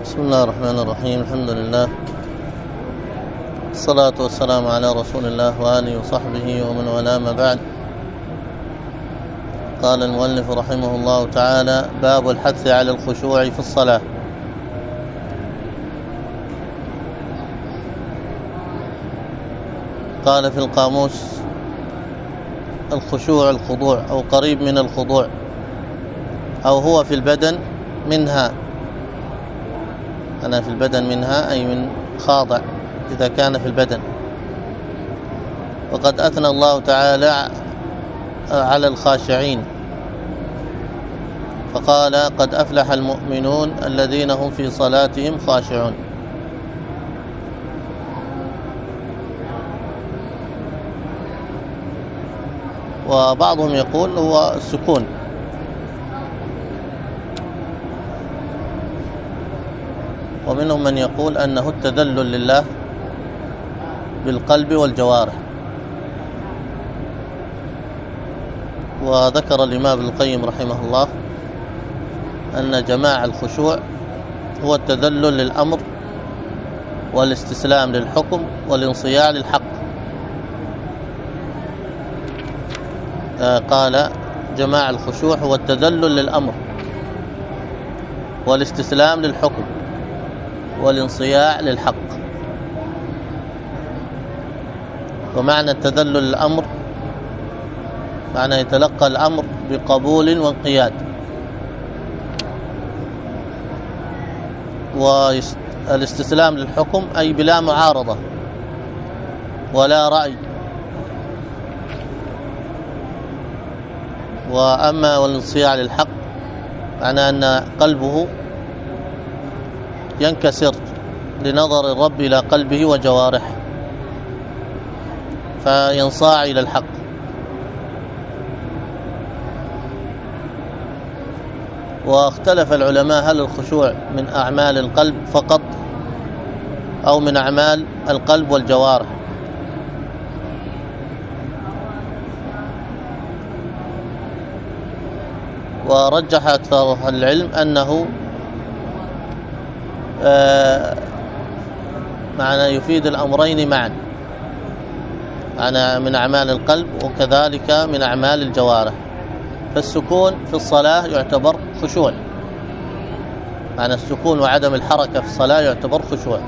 بسم الله الرحمن الرحيم. الحمد لله، الصلاة والسلام على رسول الله وآله وصحبه ومن والاه، ما بعد. قال المؤلف رحمه الله تعالى: باب الحث على الخشوع في الصلاة. قال في القاموس: الخشوع الخضوع أو قريب من الخضوع، أو هو في البدن منها. أنا في البدن منها أي من خاضع إذا كان في البدن. وقد أثنى الله تعالى على الخاشعين فقال: قد أفلح المؤمنون الذين هم في صلاتهم خاشعون. وبعضهم يقول هو السكون، ومنهم من يقول أنه التذلل لله بالقلب والجوارح. وذكر الإمام ابن القيم رحمه الله أن جماع الخشوع هو التذلل للأمر والاستسلام للحكم والانصياع للحق. قال: جماع الخشوع هو التذلل للأمر والاستسلام للحكم والانصياع للحق. ومعنى التذلل للأمر معنى يتلقى الأمر بقبول وانقياد، والاستسلام للحكم أي بلا معارضة ولا رأي. وأما والانصياع للحق معنى أن قلبه ينكسر لنظر الرب إلى قلبه وجوارحه فينصاع إلى الحق. واختلف العلماء هل الخشوع من أعمال القلب فقط أو من أعمال القلب والجوارح. ورجح أكثر أهل العلم أنه معنى يفيد الأمرين معا، معنى من أعمال القلب وكذلك من أعمال الجوارح. فالسكون في الصلاة يعتبر خشوع، معنى السكون وعدم الحركة في الصلاة يعتبر خشوع.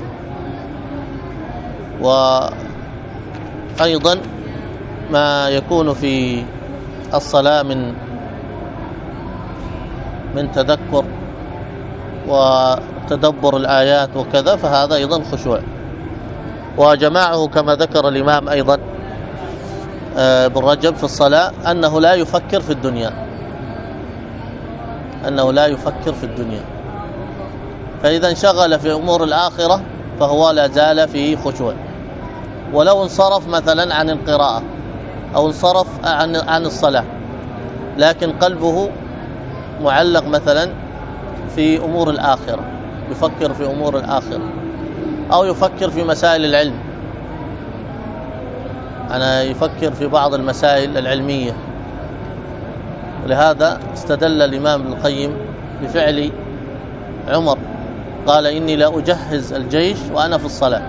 وأيضا ما يكون في الصلاة من تذكر وتدبر الآيات وكذا، فهذا أيضا خشوع. وجماعه كما ذكر الإمام أيضا ابن رجب في الصلاة أنه لا يفكر في الدنيا، أنه لا يفكر في الدنيا. فإذا انشغل في أمور الآخرة فهو لا زال فيه خشوع، ولو انصرف مثلا عن القراءة أو انصرف عن الصلاة لكن قلبه معلق مثلا في أمور الآخرة، يفكر في أمور الآخرة أو يفكر في مسائل العلم، أنا يفكر في بعض المسائل العلمية. ولهذا استدل الإمام ابن القيم بفعل عمر، قال: إني لا أجهز الجيش وأنا في الصلاة.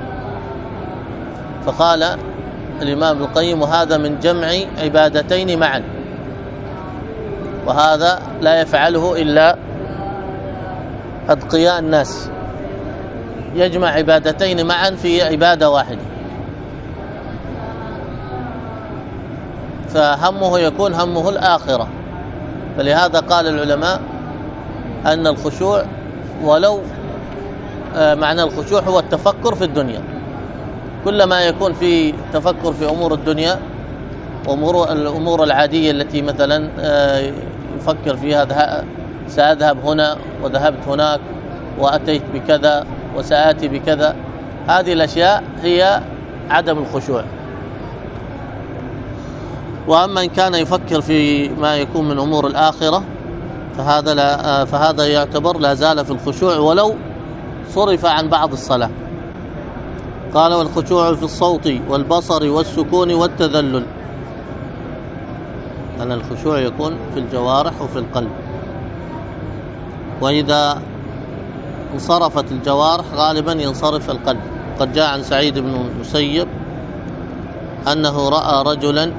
فقال الإمام ابن القيم: وهذا من جمع عبادتين معا، وهذا لا يفعله إلا أتقياء الناس، يجمع عبادتين معا في عبادة واحدة، فهمه يكون همه الآخرة. فلهذا قال العلماء أن الخشوع ولو معنى الخشوع هو التفكر في الدنيا، كلما يكون في تفكر في أمور الدنيا الأمور العادية التي مثلا يفكر فيها سأذهب هنا وذهبت هناك وأتيت بكذا وسآتي بكذا، هذه الأشياء هي عدم الخشوع. وأما إن كان يفكر في ما يكون من أمور الآخرة فهذا يعتبر لا زال في الخشوع ولو صرف عن بعض الصلاة. قال: والخشوع في الصوت والبصر والسكون والتذلل. أن الخشوع يكون في الجوارح وفي القلب. وإذا انصرفت الجوارح غالبا ينصرف القلب. قد جاء عن سعيد بن المسيب أنه رأى رجلا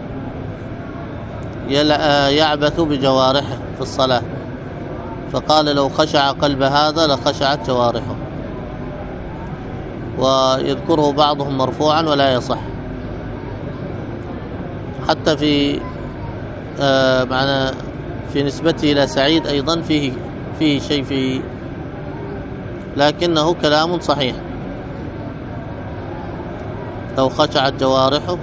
يعبث بجوارحه في الصلاة، فقال لو خشع قلب هذا لخشعت جوارحه. ويذكره بعضهم مرفوعا ولا يصح. حتى في معنى في نسبته إلى سعيد أيضا فيه شيء فيه، لكنه كلام صحيح. لو خشعت جوارحه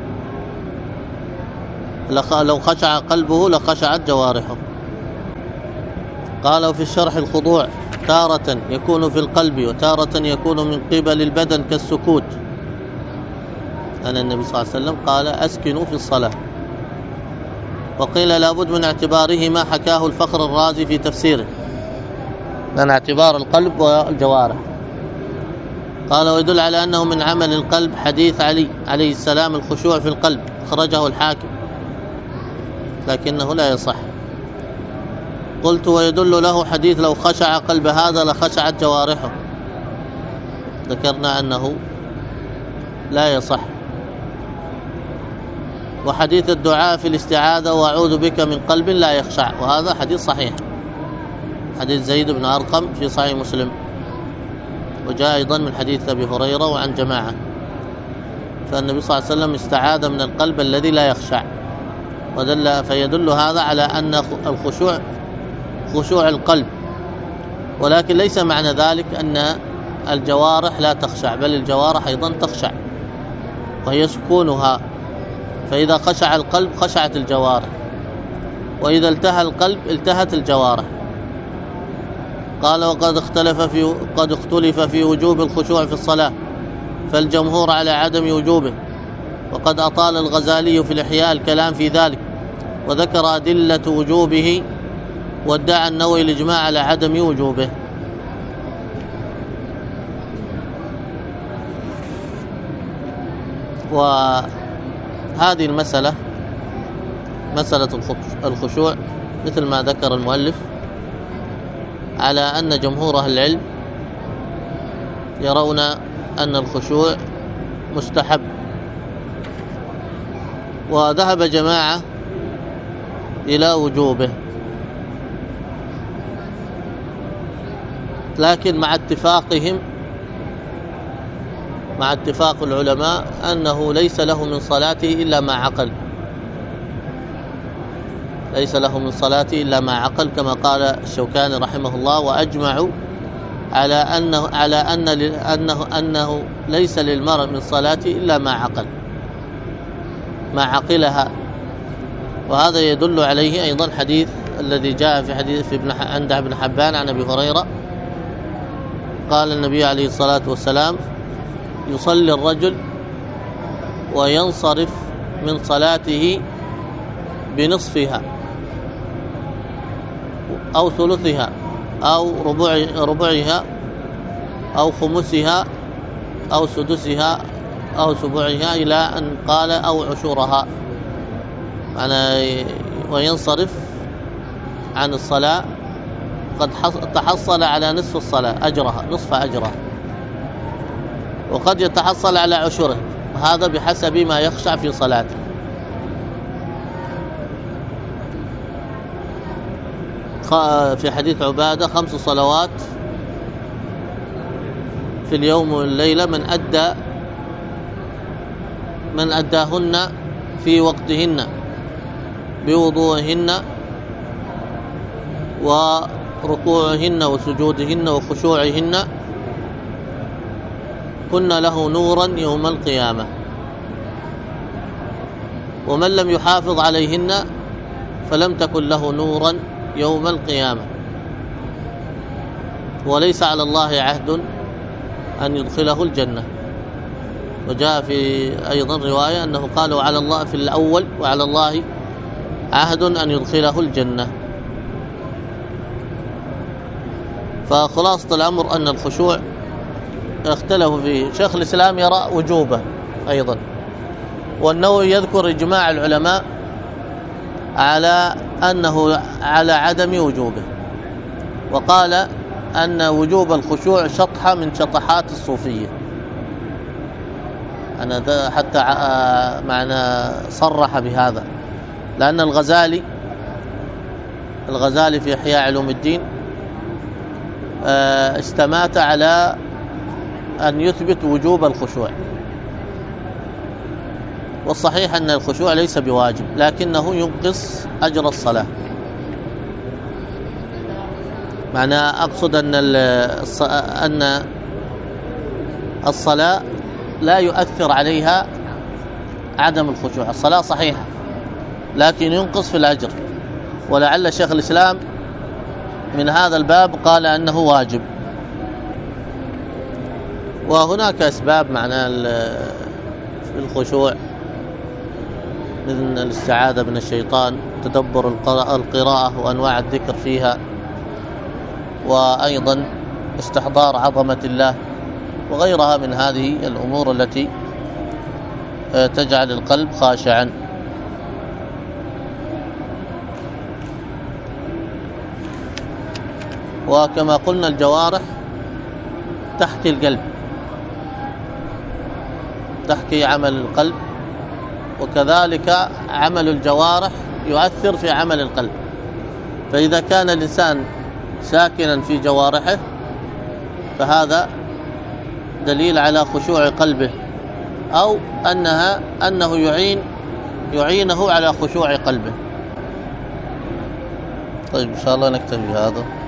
لو خشع قلبه لخشعت جوارحه. قالوا في الشرح الخضوع تارة يكون في القلب وتارة يكون من قبل البدن كالسكوت، أن النبي صلى الله عليه وسلم قال أسكنوا في الصلاة. وقيل لابد من اعتباره ما حكاه الفخر الرازي في تفسيره، من اعتبار القلب والجوارح. قال ويدل على أنه من عمل القلب حديث علي عليه السلام الخشوع في القلب، أخرجه الحاكم لكنه لا يصح. قلت ويدل له حديث لو خشع قلب هذا لخشعت جوارحه، ذكرنا أنه لا يصح. وحديث الدعاء في الاستعاذة وأعوذ بك من قلب لا يخشع، وهذا حديث صحيح، حديث زيد بن أرقم في صحيح مسلم، وجاء أيضا من حديث أبي هريرة وعن جماعة. فالنبي صلى الله عليه وسلم استعاذ من القلب الذي لا يخشع، فيدل هذا على أن الخشوع خشوع القلب، ولكن ليس معنى ذلك أن الجوارح لا تخشع، بل الجوارح أيضا تخشع وهي سكونها. فإذا خشع القلب خشعت الجوارح، وإذا التهى القلب التهت الجوارح. قال وقد اختلف في وجوب الخشوع في الصلاة، فالجمهور على عدم وجوبه، وقد أطال الغزالي في الإحياء الكلام في ذلك وذكر أدلة وجوبه، وادعى النووي الإجماع على عدم وجوبه. وهذه المسألة مسألة الخشوع مثل ما ذكر المؤلف على أن جمهور أهل العلم يرون أن الخشوع مستحب، وذهب جماعة إلى وجوبه، لكن مع اتفاق العلماء أنه ليس له من صلاته إلا ما عقل، ليس له من صلاته إلا ما عقل، كما قال الشوكاني رحمه الله وأجمعوا على أنه ليس للمرء من صلاته إلا ما عقل، ما عقلها. وهذا يدل عليه أيضا حديث الذي جاء في حديث عند ابن حبان عن أبي هريرة، قال النبي عليه الصلاة والسلام يصلي الرجل وينصرف من صلاته بنصفها أو ثلثها أو ربعها أو خمسها أو سدسها أو سبعها إلى أن قال أو عشورها، يعني وينصرف عن الصلاة قد تحصل على نصف الصلاة أجرها، نصف أجرها، وقد يتحصل على عشره، هذا بحسب ما يخشع في صلاته. في حديث عبادة 5 صلوات في اليوم والليلة من أداهن في وقتهن بوضوءهن وركوعهن وسجودهن وخشوعهن كن له نورا يوم القيامة، ومن لم يحافظ عليهن فلم تكن له نورا يوم القيامة، وليس على الله عهد أن يدخله الجنة. وجاء في أيضا رواية أنه قالوا على الله في الأول وعلى الله عهد أن يدخله الجنة. فخلاصة الأمر أن الخشوع اختلفوا فيه، شيخ الإسلام يرى وجوبه أيضا، والنووي يذكر إجماع العلماء على أنه على عدم وجوبه، وقال أن وجوب الخشوع شطحة من شطحات الصوفية. أنا ده حتى معنى صرح بهذا، لأن الغزالي في إحياء علوم الدين استمات على أن يثبت وجوب الخشوع، والصحيح أن الخشوع ليس بواجب لكنه ينقص أجر الصلاة. معنى أقصد أن الصلاة لا يؤثر عليها عدم الخشوع، الصلاة صحيحة لكن ينقص في الأجر، ولعل شيخ الإسلام من هذا الباب قال أنه واجب. وهناك أسباب معنى الخشوع مثل الاستعاذة من الشيطان، تدبر القراءة وأنواع الذكر فيها، وأيضا استحضار عظمة الله وغيرها من هذه الأمور التي تجعل القلب خاشعا. وكما قلنا الجوارح تحكي القلب، تحكي عمل القلب، وكذلك عمل الجوارح يؤثر في عمل القلب. فإذا كان الإنسان ساكنا في جوارحه فهذا دليل على خشوع قلبه، أو أنه يعينه على خشوع قلبه. طيب إن شاء الله نكتفي بهذا.